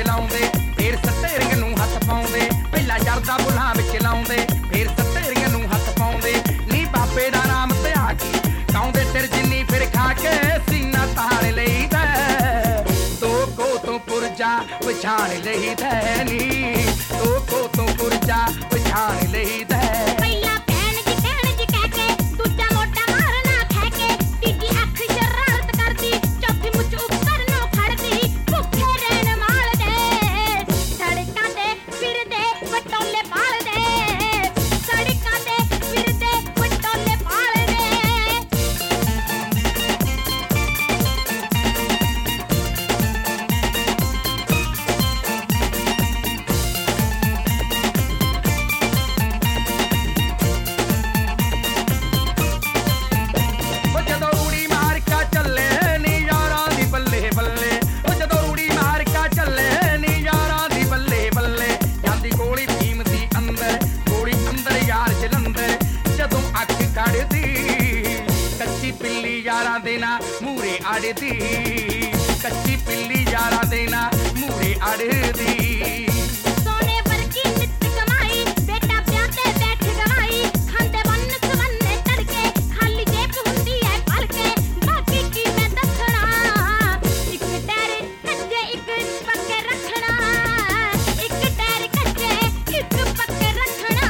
ਲਾਉਂਦੇ ਫੇਰ ਸਟੇਰਿੰਗ ਨੂੰ ਹੱਥ ਪਾਉਂਦੇ ਪਹਿਲਾਂ ਜਰਦਾ ਬੁੱਲਾਂ ਵਿੱਚ ਲਾਉਂਦੇ ਫੇਰ ਸਟੇਰਿੰਗ ਨੂੰ ਹੱਥ ਪਾਉਂਦੇ ਨੀ ਬਾਬੇ ਦਾ ਨਾਮ ਧਿਆ ਕੇ ਗਾਉਂਦੇ ਸਿਰ ਜਿੰਨੀ ਫਿਰ ਖਾ ਕੇ ਸੀਨਾ ਤਾਣ ਲਈਦਾ ਦੋ ਕੋ ਤੋਂ ਪੁਰਜਾ ਪਛਾਣ ਲਈਦਾ ਨੀ ਦੋ ਕੋ ਤੋਂ ਪੁਰਜਾ ਪਛਾਣ ਲਈਦਾ ਪਹਿਲਾਂ ਭੈਣ ਜੀ ਕਹਿ ਕੇ ਦੂਜਾ ਮੋਢਾ ਮਾਰਨਾ ਖਹਿ ਕੇ ਤੀਜੀ ਅੱਖ ਸ਼ਰਾਰਤ ਕਰਦੀ ਚੌਥੀ ਮੁੱਛ ਉੱਪਰ ਨੂੰ ਖੜਦੀ ਭੁੱਖੇ ਰਹਿਣ ਵਾਲਦੇ ਸੜਕਾਂ ਤੇ ਫਿਰਦੇ ਵਟੋਲੇ ਪਾਲਦੇ ਸੜਕਾਂ ਤੇ ਫਿਰਦੇ ਵਟੋਲੇ ਪਾਲਦੇ ਉਹ ਜਦੋਂ ਊੜੀ ਮਾਰ ਕੇ ਚੱਲੇ ਨੀ ਯਾਰਾਂ ਦੀ ਬੱਲੇ ਬੱਲੇ ਉਹ ਜਦੋਂ ਊੜੀ ਮਾਰ ਕੇ ਚੱਲੇ ਨੀ ਯਾਰਾਂ ਦੀ ਬੱਲੇ ਬੱਲੇ ਜਾਂਦੀ ਗੋਲੀ ਭੀਮ ਦੀ ਅੰਦਰ ਯਾਰ ਜਲੰਧਰ ਜਦੋਂ ਅੱਖ ਕੱਢਦੀ ਕੱਚੀ ਪਿੱਲੀ ਯਾਰਾਂ ਦੇ ਨਾ ਮੂਰੇ ਅੜਦੀ ਕੱਚੀ ਪਿੱਲੀ ਯਾਰਾਂ ਦੇ ਨਾ ਮੂਰੇ ਅੜਦੀ ਸੋਨੇ ਵਰਗੀ ਨਿੱਤ ਕਮਾਈ ਬੇਟਾ ਵਿਆਹ ਤੇ ਬੈਠ ਗਵਾਈ ਖਾਂਦੇ ਵੰਨ ਸਵੰਨੇ ਤੜਕੇ ਖਾਲੀ ਜੇਬ ਹੁੰਦੀ ਐ ਭਰ ਕੇ ਬਾਕੀ ਕੀ ਮੈਂ ਦੱਸਣਾ ਇੱਕ ਟੈਰ ਕੱਜੇ ਇੱਕ ਪੱਕੇ ਰੱਖਣਾ ਇੱਕ ਟੈਰ ਕੱਜੇ ਇੱਕ ਪੱਕੇ ਰੱਖਣਾ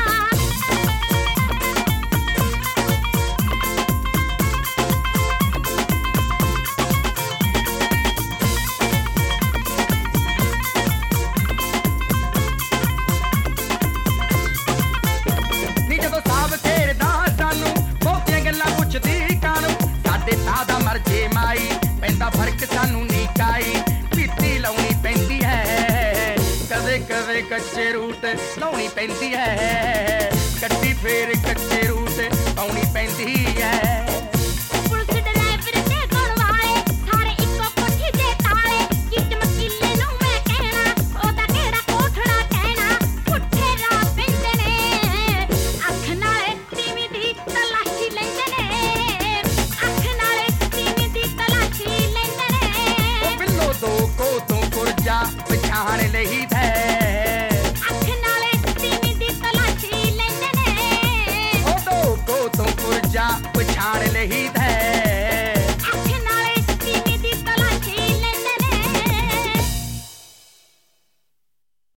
ਨੀ ਜਦੋਂ ਸਾਬ ਖੇਡਦਾ ਸਾਨੂੰ ਬਹੁਤੀਆਂ ਗੱਲਾਂ ਪੁੱਛਦੀ ਕਾਨੂੰ ਸਾਡੇ ਤਾਂ ਦਾ ਮਰ ਜੇ ਮਾਈ ਪੈਂਦਾ ਫਰਕ ਸਾਨੂੰ ਨੀ ਕਾਈ ਪੀਤੀ ਲਾਉਣੀ ਪੈਂਦੀ ਹੈ ਕਦੇ ਕਦੇ ਕੱਚੇ ਰੂਟ ਲਾਉਣੀ ਪੈਂਦੀ ਹੈ ਗੱਡੀ ਫੇਰ ਕੱਚੇ ਰੂਟ ਪਾਉਣੀ ਪੈਂਦੀ ਹੈ